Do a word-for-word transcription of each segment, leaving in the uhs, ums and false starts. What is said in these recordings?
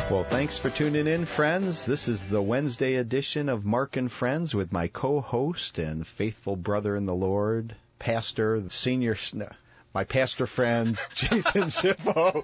Well, thanks for tuning in, friends. This is the Wednesday edition of Mark and Friends with my co-host and faithful brother in the Lord, pastor, senior... my pastor friend, Jason Schifo.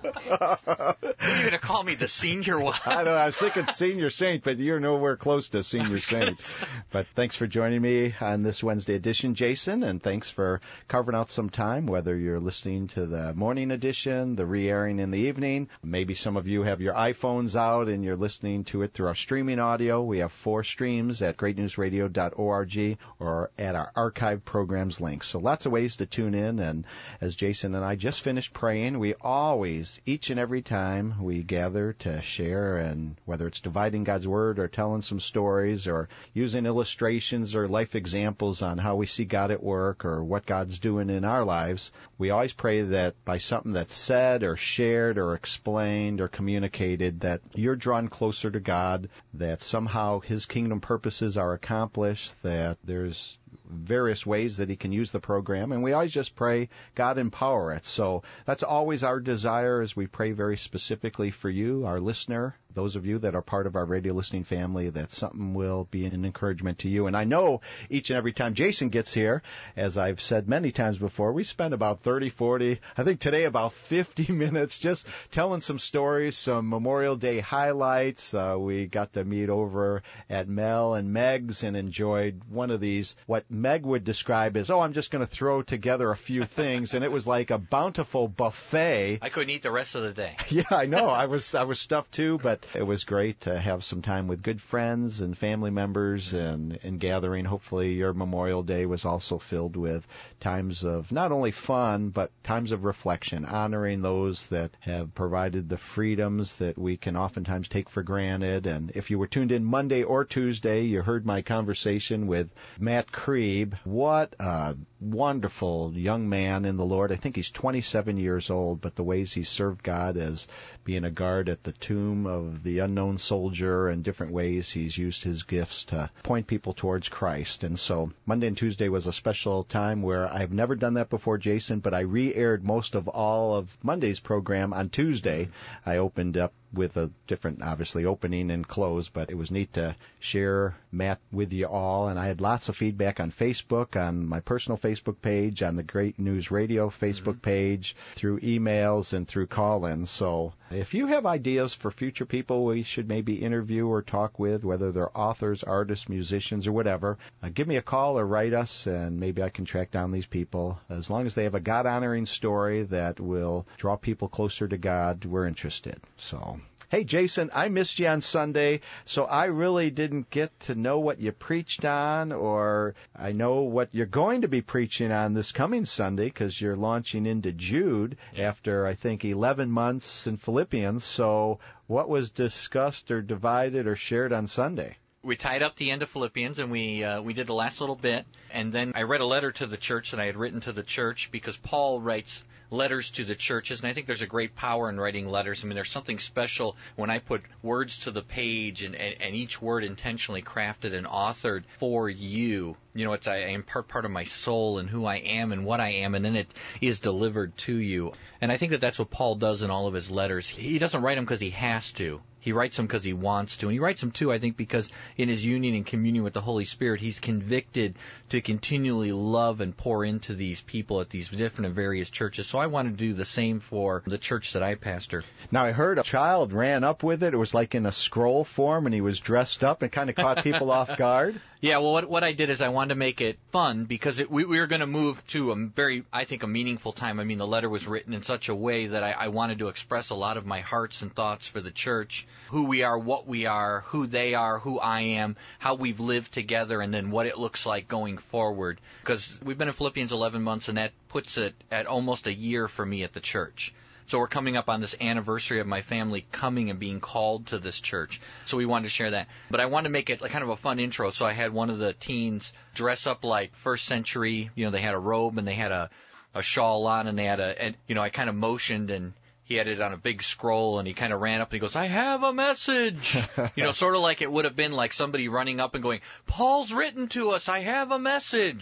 You're going to call me the senior one? I know. I was thinking senior saint, but you're nowhere close to senior saint. But thanks for joining me on this Wednesday edition, Jason, and thanks for carving out some time, whether you're listening to the morning edition, the re-airing in the evening. Maybe some of you have your iPhones out and you're listening to it through our streaming audio. We have four streams at great news radio dot org or at our archive programs link. So lots of ways to tune in, and as Jason and I just finished praying, we always, each and every time we gather to share, and whether it's dividing God's Word or telling some stories or using illustrations or life examples on how we see God at work or what God's doing in our lives, we always pray that by something that's said or shared or explained or communicated, that you're drawn closer to God, that somehow His kingdom purposes are accomplished, that there's various ways that He can use the program, and we always just pray, God, empower it. So that's always our desire, as we pray very specifically for you, our listener, those of you that are part of our radio listening family, that something will be an encouragement to you. And I know each and every time Jason gets here, as I've said many times before, we spend about thirty, forty, I think today about fifty minutes just telling some stories, some Memorial Day highlights. Uh, we got to meet over at Mel and Meg's and enjoyed one of these, what Meg would describe as, oh, I'm just going to throw together a few things, and it was like a bountiful buffet. I couldn't eat the rest of the day. Yeah, I know. I was I was stuffed too, but it was great to have some time with good friends and family members and, and gathering. Hopefully your Memorial Day was also filled with times of not only fun, but times of reflection, honoring those that have provided the freedoms that we can oftentimes take for granted. And if you were tuned in Monday or Tuesday, you heard my conversation with Matt Krieb. What a wonderful young man in the Lord. I think he's twenty-seven years old, but the ways he served God as being a guard at the tomb of the unknown soldier, and different ways he's used his gifts to point people towards Christ. And so Monday and Tuesday was a special time where I've never done that before, Jason, but I re-aired most of all of Monday's program on Tuesday. I opened up with a different, obviously, opening and close, but it was neat to share Matt with you all. And I had lots of feedback on Facebook, on my personal Facebook page, on the Great News Radio Facebook mm-hmm. page, through emails and through call-ins. So if you have ideas for future people we should maybe interview or talk with, whether they're authors, artists, musicians, or whatever, uh, give me a call or write us, and maybe I can track down these people. As long as they have a God-honoring story that will draw people closer to God, we're interested. So... Hey, Jason, I missed you on Sunday, so I really didn't get to know what you preached on, or I know what you're going to be preaching on this coming Sunday, because you're launching into Jude after, I think, eleven months in Philippians. So what was discussed or divided or shared on Sunday? We tied up the end of Philippians, and we uh, we did the last little bit, and then I read a letter to the church that I had written to the church, because Paul writes letters to the churches, and I think there's a great power in writing letters. I mean, there's something special when I put words to the page, and, and, and each word intentionally crafted and authored for you. You know, it's I impart part of my soul and who I am and what I am, and then it is delivered to you. And I think that that's what Paul does in all of his letters. He doesn't write them because he has to. He writes them because he wants to. And he writes them, too, I think, because in his union and communion with the Holy Spirit, he's convicted to continually love and pour into these people at these different and various churches. So I want to do the same for the church that I pastor. Now, I heard a child ran up with it. It was like in a scroll form, and he was dressed up and kind of caught people off guard. Yeah, well, what what I did is I wanted to make it fun, because it, we, we were going to move to a very, I think, a meaningful time. I mean, the letter was written in such a way that I, I wanted to express a lot of my hearts and thoughts for the church, who we are, what we are, who they are, who I am, how we've lived together, and then what it looks like going forward. Because we've been in Philippians eleven months, and that puts it at almost a year for me at the church. So we're coming up on this anniversary of my family coming and being called to this church. So we wanted to share that. But I wanted to make it like kind of a fun intro. So I had one of the teens dress up like first century. You know, they had a robe and they had a, a shawl on, and they had a, and, you know, I kind of motioned, and he had it on a big scroll, and he kind of ran up and he goes, I have a message. You know, sort of like it would have been like somebody running up and going, Paul's written to us, I have a message.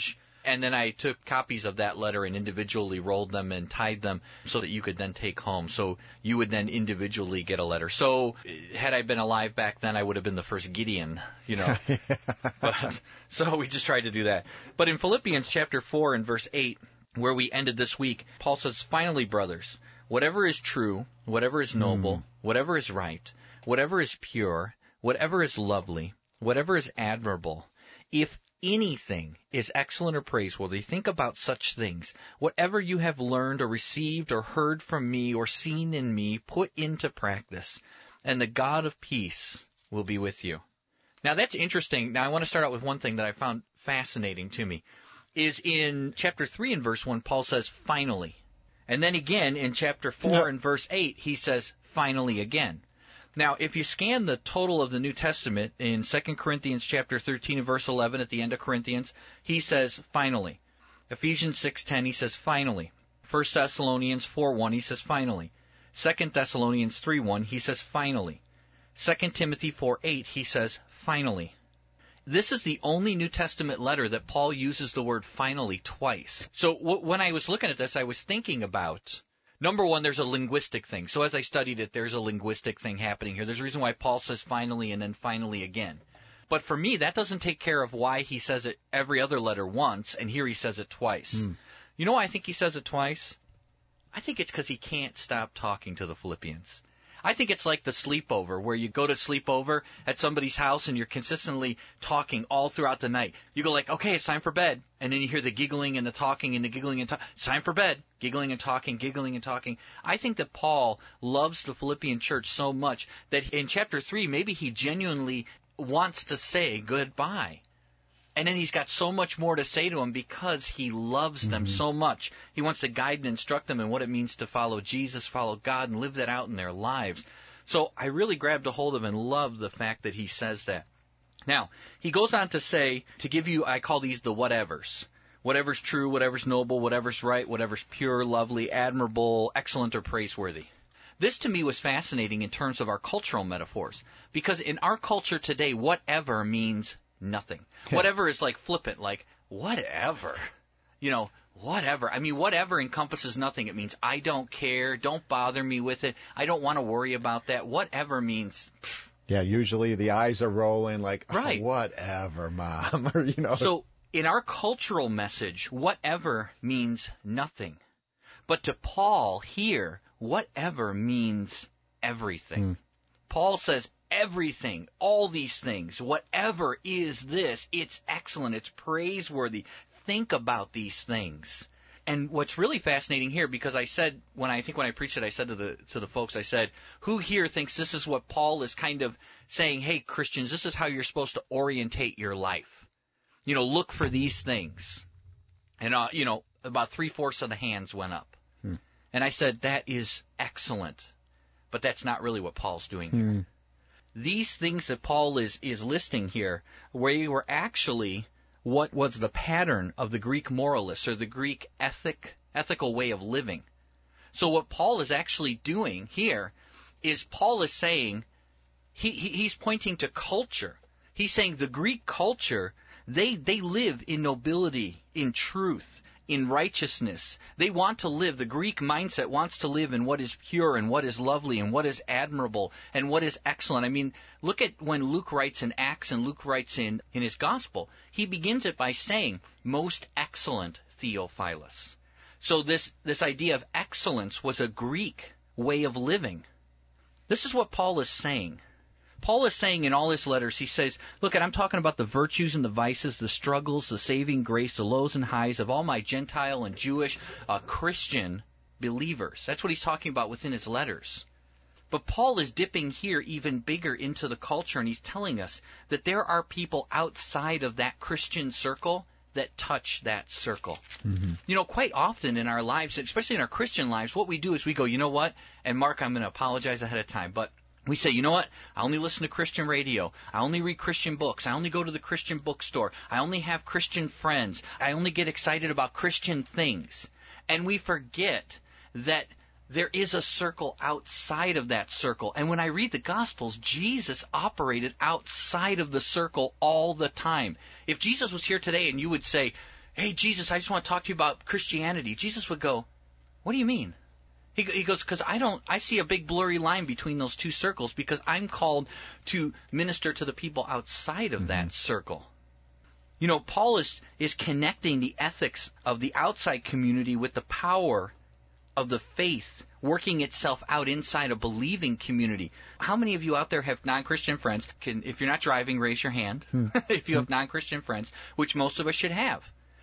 And then I took copies of that letter and individually rolled them and tied them so that you could then take home. So you would then individually get a letter. So had I been alive back then, I would have been the first Gideon, you know. But, so we just tried to do that. But in Philippians chapter four and verse eight, where we ended this week, Paul says, "Finally, brothers, whatever is true, whatever is noble, mm. whatever is right, whatever is pure, whatever is lovely, whatever is admirable, if anything is excellent or praiseworthy, think about such things. Whatever you have learned or received or heard from me or seen in me, put into practice, and the God of peace will be with you." Now that's interesting. Now I want to start out with one thing that I found fascinating to me. Is in chapter three and verse one, Paul says, "Finally." And then again in chapter four yep. and verse eight, he says, "Finally again." Now, if you scan the total of the New Testament in Second Corinthians chapter thirteen and verse eleven at the end of Corinthians, he says, "Finally." Ephesians six ten, he says, "Finally." First Thessalonians four one, he says, "Finally." Second Thessalonians three one, he says, "Finally." Second Timothy four eight, he says, "Finally." This is the only New Testament letter that Paul uses the word "finally" twice. So w- when I was looking at this, I was thinking about, number one, there's a linguistic thing. So as I studied it, there's a linguistic thing happening here. There's a reason why Paul says "finally" and then "finally" again. But for me, that doesn't take care of why he says it every other letter once, and here he says it twice. Mm. You know why I think he says it twice? I think it's because he can't stop talking to the Philippians. I think it's like the sleepover, where you go to sleep over at somebody's house and you're consistently talking all throughout the night. You go like, "Okay, it's time for bed." And then you hear the giggling and the talking and the giggling and talking. It's time for bed. Giggling and talking, giggling and talking. I think that Paul loves the Philippian church so much that in chapter three, maybe he genuinely wants to say goodbye. And then he's got so much more to say to them because he loves them mm-hmm. so much. He wants to guide and instruct them in what it means to follow Jesus, follow God, and live that out in their lives. So I really grabbed a hold of and love the fact that he says that. Now, he goes on to say, to give you, I call these the whatevers. Whatever's true, whatever's noble, whatever's right, whatever's pure, lovely, admirable, excellent, or praiseworthy. This to me was fascinating in terms of our cultural metaphors. Because in our culture today, whatever means nothing. Whatever is like flippant, like whatever. You know, whatever. I mean, whatever encompasses nothing. It means I don't care. Don't bother me with it. I don't want to worry about that. Whatever means. Pff. Yeah, usually the eyes are rolling like, oh, right. whatever, Mom. or, you know. So in our cultural message, whatever means nothing. But to Paul here, whatever means everything. Hmm. Paul says, everything, all these things, whatever is this, it's excellent, it's praiseworthy. Think about these things. And what's really fascinating here, because I said, when I think when I preached it, I said to the to the folks, I said, who here thinks this is what Paul is kind of saying, hey, Christians, this is how you're supposed to orientate your life. You know, look for these things. And, uh, you know, about three-fourths of the hands went up. Hmm. And I said, that is excellent. But that's not really what Paul's doing here. Hmm. These things that Paul is, is listing here, where were actually what was the pattern of the Greek moralists or the Greek ethic ethical way of living. So what Paul is actually doing here is Paul is saying, he, he he's pointing to culture. He's saying the Greek culture, they they live in nobility, in truth, in righteousness. They want to live, the Greek mindset wants to live in what is pure and what is lovely and what is admirable and what is excellent. I mean, look at when Luke writes in Acts and Luke writes in, in his gospel. He begins it by saying, most excellent Theophilus. So this, this idea of excellence was a Greek way of living. This is what Paul is saying. Paul is saying in all his letters, he says, look, I'm talking about the virtues and the vices, the struggles, the saving grace, the lows and highs of all my Gentile and Jewish uh, Christian believers. That's what he's talking about within his letters. But Paul is dipping here even bigger into the culture, and he's telling us that there are people outside of that Christian circle that touch that circle. Mm-hmm. You know, quite often in our lives, especially in our Christian lives, what we do is we go, you know what? And Mark, I'm going to apologize ahead of time, but we say, you know what, I only listen to Christian radio, I only read Christian books, I only go to the Christian bookstore, I only have Christian friends, I only get excited about Christian things. And we forget that there is a circle outside of that circle. And when I read the Gospels, Jesus operated outside of the circle all the time. If Jesus was here today and you would say, hey, Jesus, I just want to talk to you about Christianity, Jesus would go, what do you mean? He, he goes, because I don't, I see a big blurry line between those two circles because I'm called to minister to the people outside of mm-hmm. that circle. You know, Paul is, is connecting the ethics of the outside community with the power of the faith working itself out inside a believing community. How many of you out there have non-Christian friends? Can, if you're not driving, raise your hand. Hmm. If you have non-Christian friends, which most of us should have.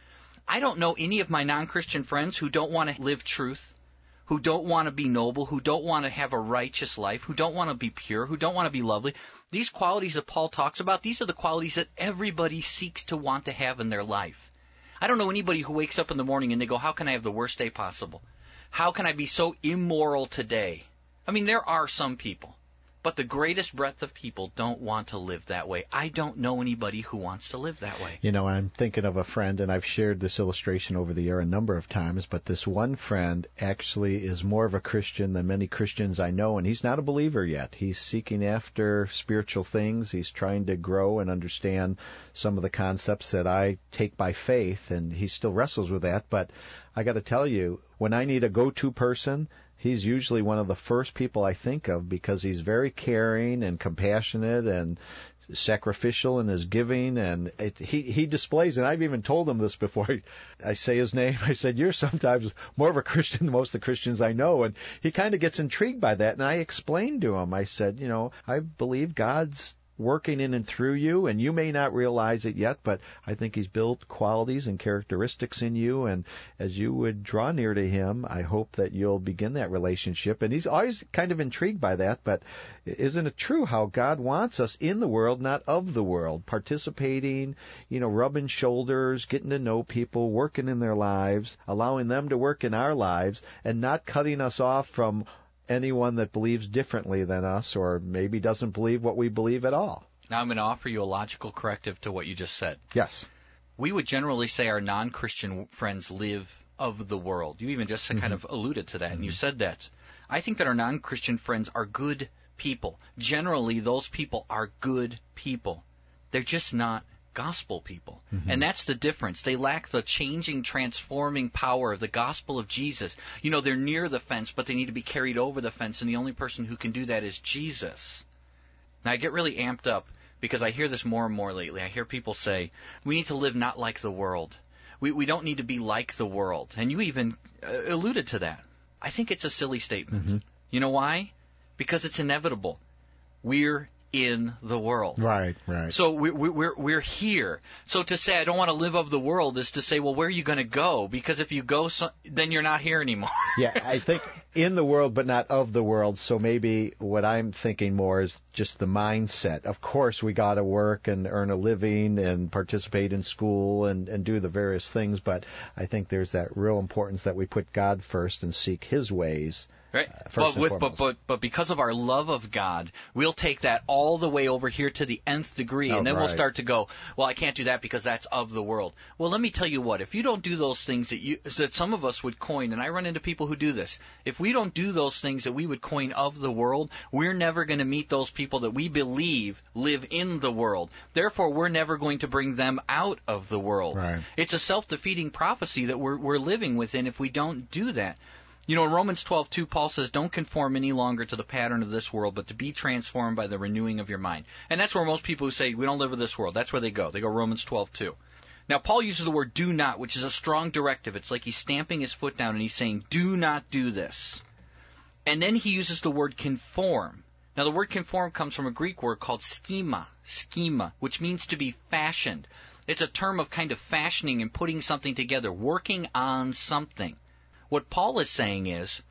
I don't know any of my non-Christian friends who don't want to live truth, who don't want to be noble, who don't want to have a righteous life, who don't want to be pure, who don't want to be lovely. These qualities that Paul talks about, these are the qualities that everybody seeks to want to have in their life. I don't know anybody who wakes up in the morning and they go, how can I have the worst day possible? How can I be so immoral today? I mean, there are some people, but the greatest breadth of people don't want to live that way. I don't know anybody who wants to live that way. You know, I'm thinking of a friend, and I've shared this illustration over the air a number of times, but this one friend actually is more of a Christian than many Christians I know, and he's not a believer yet. He's seeking after spiritual things. He's trying to grow and understand some of the concepts that I take by faith, and he still wrestles with that. But I got to tell you, when I need a go-to person, he's usually one of the first people I think of because he's very caring and compassionate and sacrificial in his giving, and it, he he displays, and I've even told him this before I, I say his name. I said, you're sometimes more of a Christian than most of the Christians I know, and he kind of gets intrigued by that, and I explained to him, I said, you know, I believe God's working in and through you, and you may not realize it yet, but I think he's built qualities and characteristics in you, and as you would draw near to him, I hope that you'll begin that relationship. And he's always kind of intrigued by that, but isn't it true how God wants us in the world, not of the world, participating, you know, rubbing shoulders, getting to know people, working in their lives, allowing them to work in our lives, and not cutting us off from anyone that believes differently than us or maybe doesn't believe what we believe at all. Now I'm going to offer you a logical corrective to what you just said. Yes. We would generally say our non-Christian friends live of the world. You even just mm-hmm. kind of alluded to that, mm-hmm. and you said that. I think that our non-Christian friends are good people. Generally, those people are good people. They're just not gospel people. Mm-hmm. And that's the difference. They lack the changing, transforming power of the gospel of Jesus. You know, they're near the fence, but they need to be carried over the fence, and the only person who can do that is Jesus. Now, I get really amped up because I hear this more and more lately. I hear people say, we need to live not like the world. We, we don't need to be like the world. And you even uh, alluded to that. I think it's a silly statement. Mm-hmm. You know why? Because it's inevitable. We're in the world. Right, right. So we, we, we're we're here. So to say I don't want to live of the world is to say, well, where are you going to go? Because if you go, so, then you're not here anymore. Yeah, I think in the world, but not of the world. So maybe what I'm thinking more is just the mindset. Of course, we got to work and earn a living and participate in school and, and do the various things, but I think there's that real importance that we put God first and seek his ways. Right, uh, but, with, but but but because of our love of God, we'll take that all the way over here to the nth degree, oh, and then right. we'll start to go, well, I can't do that because that's of the world. Well, let me tell you what, if you don't do those things that you that some of us would coin, and I run into people who do this, if we don't do those things that we would coin of the world, we're never going to meet those people that we believe live in the world. Therefore, we're never going to bring them out of the world. Right. It's a self-defeating prophecy that we're we're living within if we don't do that. You know, in Romans twelve two, Paul says, don't conform any longer to the pattern of this world, but to be transformed by the renewing of your mind. And that's where most people who say, we don't live in this world, that's where they go. They go Romans twelve two. Now, Paul uses the word do not, which is a strong directive. It's like he's stamping his foot down and he's saying, do not do this. And then he uses the word conform. Now, the word conform comes from a Greek word called schema, schema, which means to be fashioned. It's a term of kind of fashioning and putting something together, working on something. What Paul is saying is,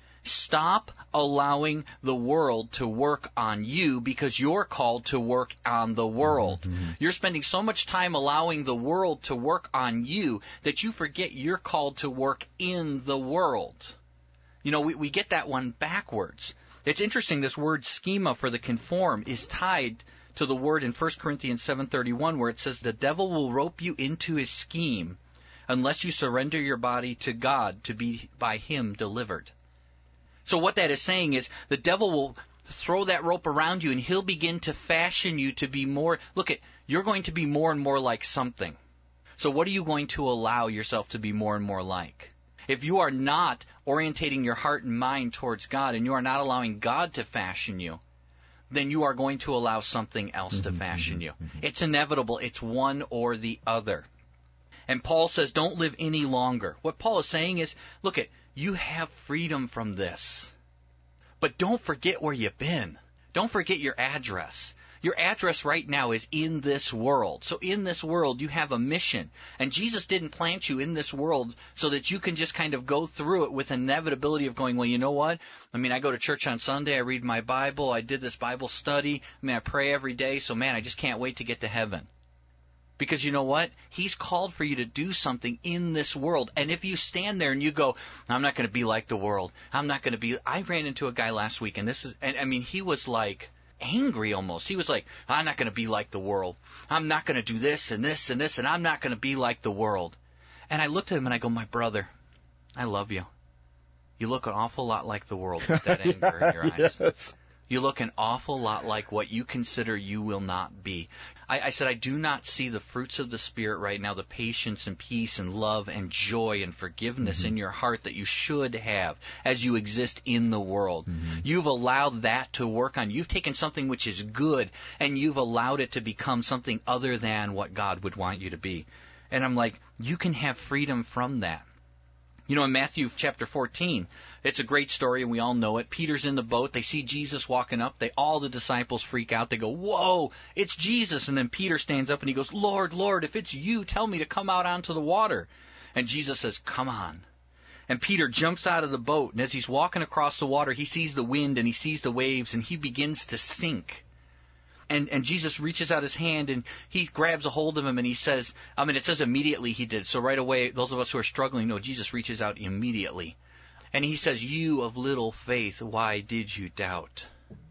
stop allowing the world to work on you because you're called to work on the world. Mm-hmm. You're spending so much time allowing the world to work on you that you forget you're called to work in the world. You know, we, we get that one backwards. It's interesting, this word schema for the conform is tied to the word in First Corinthians seven thirty-one where it says, the devil will rope you into his scheme unless you surrender your body to God to be by him delivered. So what that is saying is the devil will throw that rope around you and he'll begin to fashion you to be more, look at, you're going to be more and more like something. So what are you going to allow yourself to be more and more like? If you are not orientating your heart and mind towards God, and you are not allowing God to fashion you, then you are going to allow something else to fashion you. It's inevitable. It's one or the other. And Paul says, don't live any longer. What Paul is saying is, look, at you have freedom from this. But don't forget where you've been. Don't forget your address. Your address right now is in this world. So in this world, you have a mission. And Jesus didn't plant you in this world so that you can just kind of go through it with inevitability of going, well, you know what? I mean, I go to church on Sunday. I read my Bible. I did this Bible study. I mean, I pray every day. So, man, I just can't wait to get to heaven. Because you know what? He's called for you to do something in this world. And if you stand there and you go, I'm not going to be like the world. I'm not going to be. I ran into a guy last week, and this is, and I mean, he was like angry almost. He was like, I'm not going to be like the world. I'm not going to do this and this and this, and I'm not going to be like the world. And I looked at him and I go, my brother, I love you. You look an awful lot like the world with that anger yeah, in your eyes. Yes. You look an awful lot like what you consider you will not be. I, I said, I do not see the fruits of the Spirit right now, the patience and peace and love and joy and forgiveness mm-hmm. in your heart that you should have as you exist in the world. Mm-hmm. You've allowed that to work on you. You've taken something which is good and you've allowed it to become something other than what God would want you to be. And I'm like, you can have freedom from that. You know, in Matthew chapter fourteen, it's a great story, and we all know it. Peter's in the boat. They see Jesus walking up. They all the disciples freak out. They go, whoa, it's Jesus. And then Peter stands up and he goes, Lord, Lord, if it's you, tell me to come out onto the water. And Jesus says, come on. And Peter jumps out of the boat, and as he's walking across the water, he sees the wind and he sees the waves, and he begins to sink. And and Jesus reaches out his hand and he grabs a hold of him and he says, I mean, it says immediately he did. So right away, those of us who are struggling know Jesus reaches out immediately. And he says, you of little faith, why did you doubt?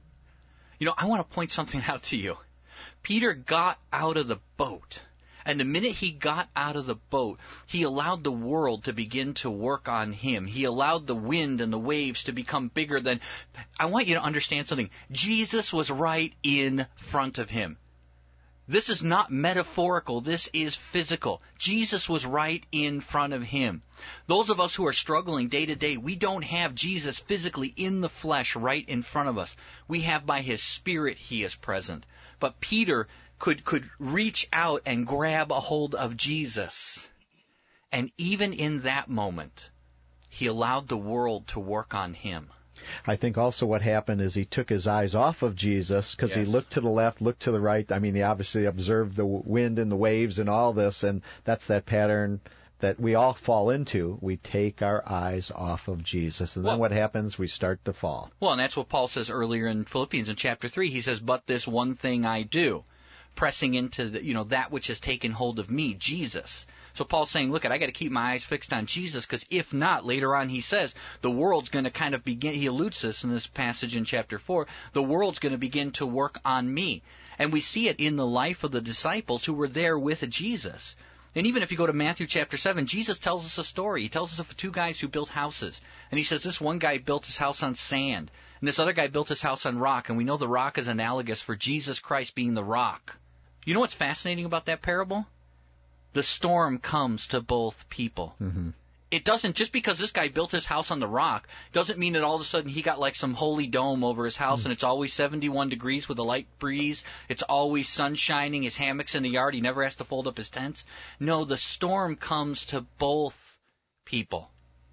You know, I want to point something out to you. Peter got out of the boat. And the minute he got out of the boat, he allowed the world to begin to work on him. He allowed the wind and the waves to become bigger than... I want you to understand something. Jesus was right in front of him. This is not metaphorical. This is physical. Jesus was right in front of him. Those of us who are struggling day to day, we don't have Jesus physically in the flesh right in front of us. We have by his Spirit he is present. But Peter could could reach out and grab a hold of Jesus. And even in that moment, he allowed the world to work on him. I think also what happened is he took his eyes off of Jesus because Yes. he looked to the left, looked to the right. I mean, he obviously observed the wind and the waves and all this, and that's that pattern that we all fall into. We take our eyes off of Jesus, and then Well, what happens? We start to fall. Well, and that's what Paul says earlier in Philippians in chapter three. He says, but this one thing I do, pressing into the, you know, that which has taken hold of me, Jesus. So Paul's saying, look, I got to keep my eyes fixed on Jesus, because if not, later on he says, the world's going to kind of begin, he alludes to this in this passage in chapter four, the world's going to begin to work on me. And we see it in the life of the disciples who were there with Jesus. And even if you go to Matthew chapter seven, Jesus tells us a story. He tells us of two guys who built houses. And he says this one guy built his house on sand, and this other guy built his house on rock. And we know the rock is analogous for Jesus Christ being the rock. You know what's fascinating about that parable? The storm comes to both people. Mm-hmm. It doesn't, just because this guy built his house on the rock, doesn't mean that all of a sudden he got like some holy dome over his house mm-hmm. and it's always seventy-one degrees with a light breeze. It's always sun shining, his hammock's in the yard, he never has to fold up his tents. No, the storm comes to both people.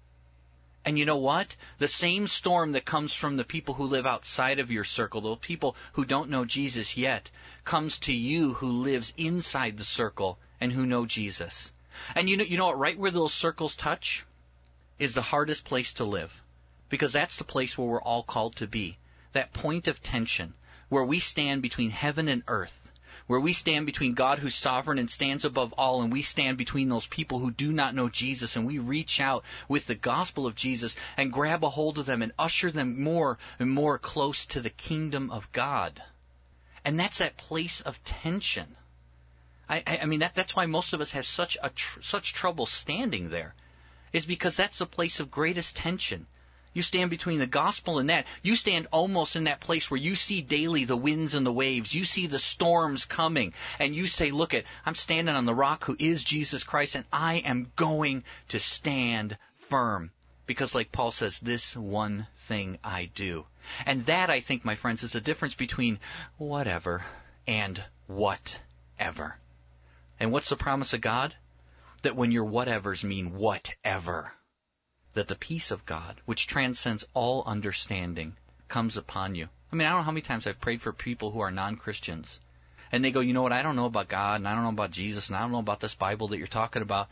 And you know what? The same storm that comes from the people who live outside of your circle, the people who don't know Jesus yet, comes to you who lives inside the circle and who know Jesus. And you know, you know what? Right where those circles touch is the hardest place to live, because that's the place where we're all called to be. That point of tension where we stand between heaven and earth, where we stand between God who's sovereign and stands above all, and we stand between those people who do not know Jesus, and we reach out with the gospel of Jesus and grab a hold of them and usher them more and more close to the kingdom of God. And that's that place of tension. I, I, I mean, that, that's why most of us have such a tr- such trouble standing there, is because that's the place of greatest tension. You stand between the gospel and that. You stand almost in that place where you see daily the winds and the waves. You see the storms coming. And you say, look it, I'm standing on the rock who is Jesus Christ, and I am going to stand firm. Because like Paul says, this one thing I do. And that, I think, my friends, is the difference between whatever and whatever. And what's the promise of God? That when your whatevers mean whatever, that the peace of God, which transcends all understanding, comes upon you. I mean, I don't know how many times I've prayed for people who are non-Christians, and they go, you know what, I don't know about God, and I don't know about Jesus, and I don't know about this Bible that you're talking about,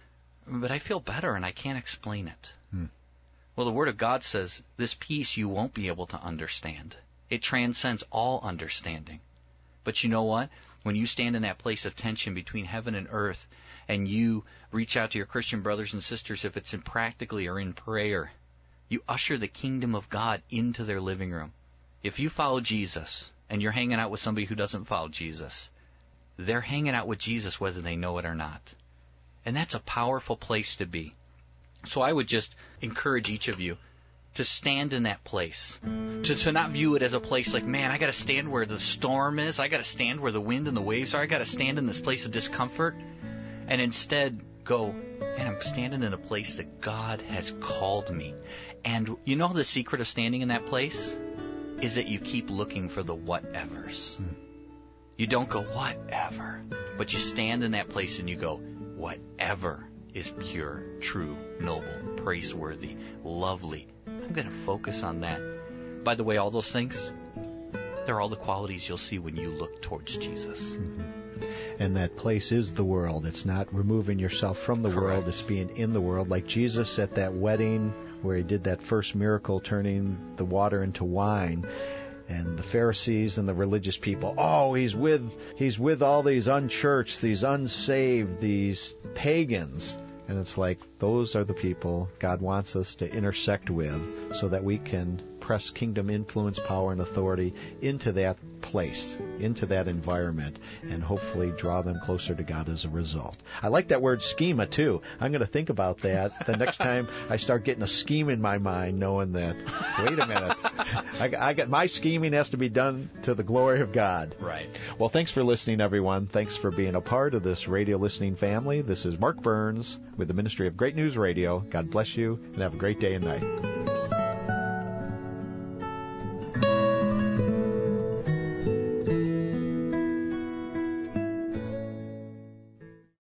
but I feel better, and I can't explain it. Hmm. Well, the Word of God says, this peace you won't be able to understand. It transcends all understanding. But you know what? When you stand in that place of tension between heaven and earth, and you reach out to your Christian brothers and sisters, if it's in practically or in prayer, you usher the kingdom of God into their living room. If you follow Jesus and you're hanging out with somebody who doesn't follow Jesus, they're hanging out with Jesus whether they know it or not. And that's a powerful place to be. So I would just encourage each of you to stand in that place, to, to not view it as a place like, man, I got to stand where the storm is, I got to stand where the wind and the waves are, I got to stand in this place of discomfort. And instead go, man, I'm standing in a place that God has called me. And you know the secret of standing in that place? Is that you keep looking for the whatevers. Hmm. You don't go, whatever. But you stand in that place and you go, whatever is pure, true, noble, praiseworthy, lovely. I'm going to focus on that. By the way, all those things, they're all the qualities you'll see when you look towards Jesus. Mm-hmm. And that place is the world. It's not removing yourself from the Correct. world. It's being in the world. Like Jesus at that wedding where he did that first miracle, turning the water into wine. And the Pharisees and the religious people, oh, he's with he's with all these unchurched, these unsaved, these pagans. And it's like, those are the people God wants us to intersect with so that we can press kingdom influence, power, and authority into that place, into that environment, and hopefully draw them closer to God as a result. I like that word schema, too. I'm going to think about that the next time I start getting a scheme in my mind, knowing that, wait a minute, I, I got my scheming has to be done to the glory of God. Right. Well, thanks for listening, everyone. Thanks for being a part of this radio listening family. This is Mark Burns with the Ministry of Great News Radio. God bless you, and have a great day and night.